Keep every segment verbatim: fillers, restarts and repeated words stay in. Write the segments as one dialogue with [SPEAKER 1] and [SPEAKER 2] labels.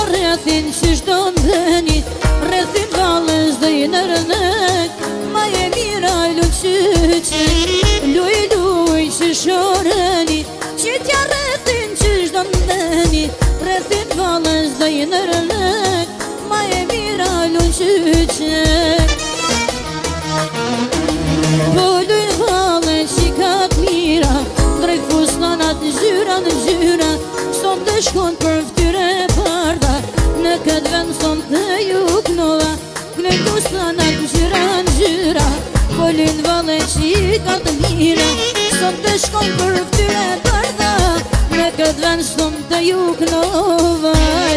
[SPEAKER 1] rrethin që shdo ndëni, rrethin valës dhe i nërënët, ma e mira luqyqe, luj luj që shorëni, që tja rrethin që shdo ndëni, rrethin valës dhe i nërënët, ma e mira luqyqe. Po luj valën që ka të mira, drejt fustanat në zyra në zyra, son të shkon për ftyre parda, në këtë vend son të ju knova, kënej fustanat në zyra në zyra, po luj valën që ka të mira, son të shkon për ftyre parda, në këtë vend son të ju knova.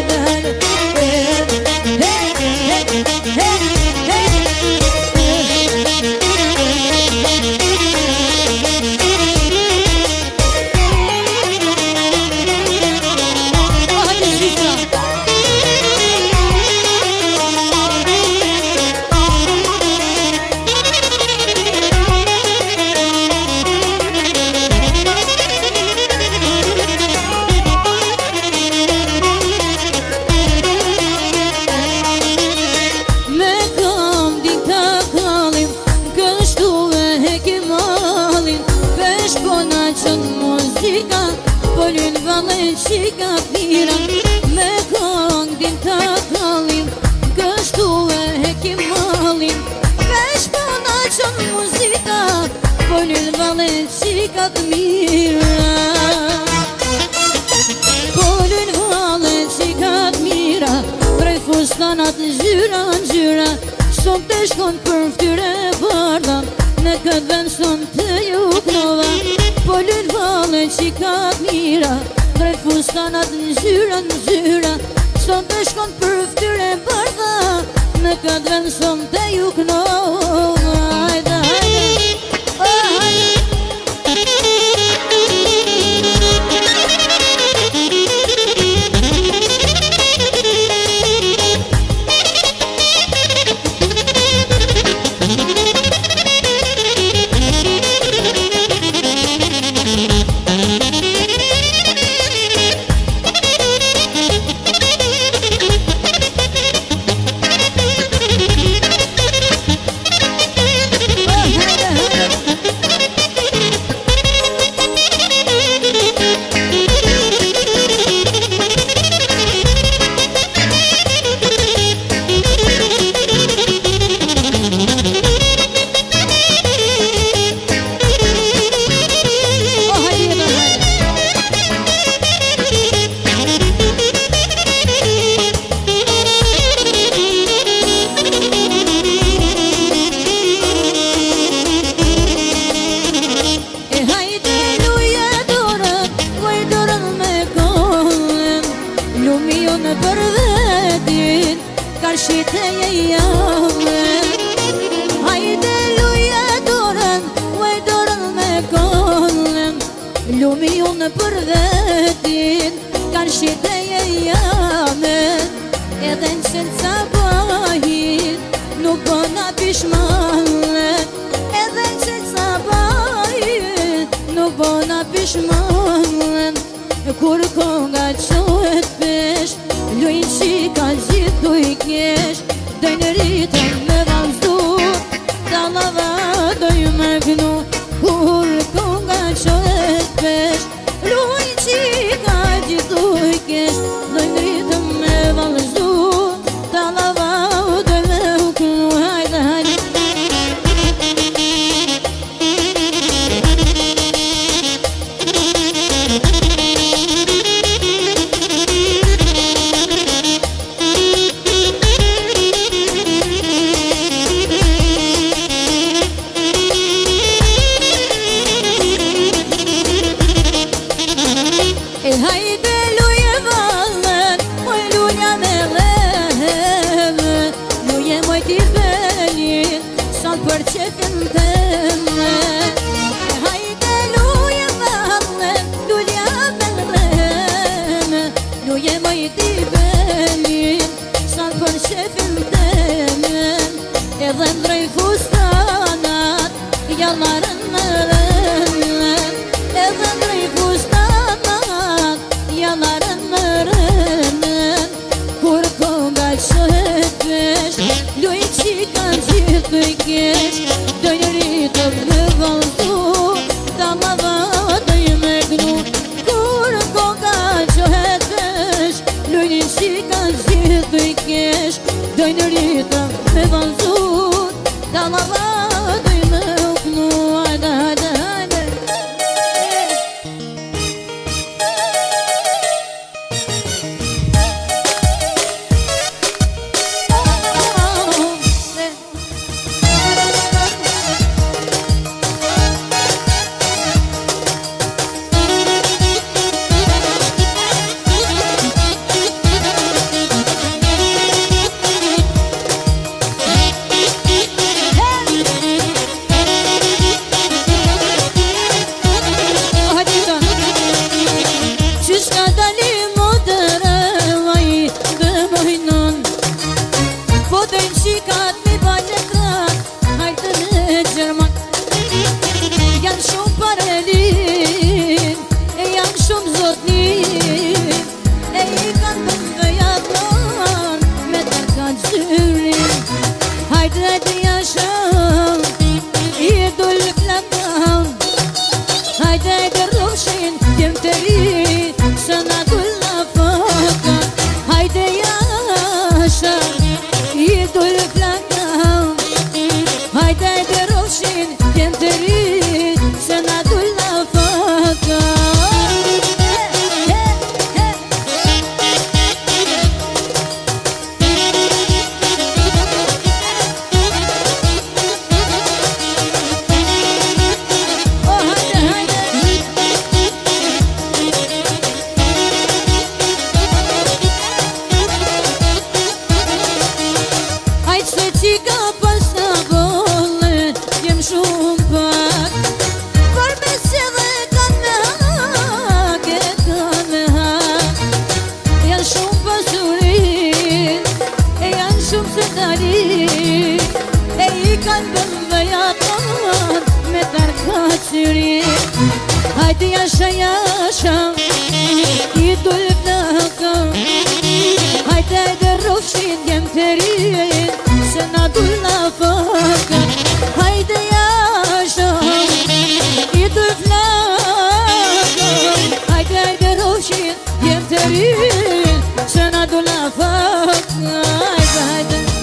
[SPEAKER 1] Polin valën që ka pira, me kong din të kalin, kështu e hekim malin, vesh pona qënë muzika, polin valën që ka të mira. Polin valën që ka të mira, prej fustanat në zyra në zyra, son të shkon për ftyre barda, në këtë vend son të ju knova. Polin valën që ka të mira, drejt fustanat në zyra në zyra, son të shkon për ftyre barda, në këtë vend son të ju knova. Hajde, hajde, oh, hajde. Lumi unë për vetin, kanë shiteje jamen, edhe në qënë sabahit, nuk bëna pishmanet, edhe në qënë sabahit, nuk bëna pishmanet, kur konga qohet pesh, lujnë qika gjithu i kesh, dojnë rritën me vazhdu, dalava dojnë me gnu, kur konga qohet pesh, lujnë qika gjithu i kesh, dojnë rritën me vazhdu, dalava dojnë me gnu. Hajde, hajde. Hajde luje valën, moj lunja me leve, luje moj t'i velin, sal për qefin teme. Hajde luje valën, lunja me leve, luje moj t'i velin, sal për qefin teme. Edhe ndrej fustanat, jallarën me rënën, edhe ndrej fustanat, jallarën më rënën, i kesh Dojnëritëm me valdu Damava doj me gnu Kur koka qohet vesh Lujnin shika gjithë i kesh Dojnëritëm me valdu Damava doj me gnu Hajde, hajde, hajde Hajde jasha jasha I dul plaka Hajde dhe rofshin jem terin Se na dul na faka Hajde jasha I dul plaka Hajde dhe rofshin jem terin Se na dul na faka Hajde hajde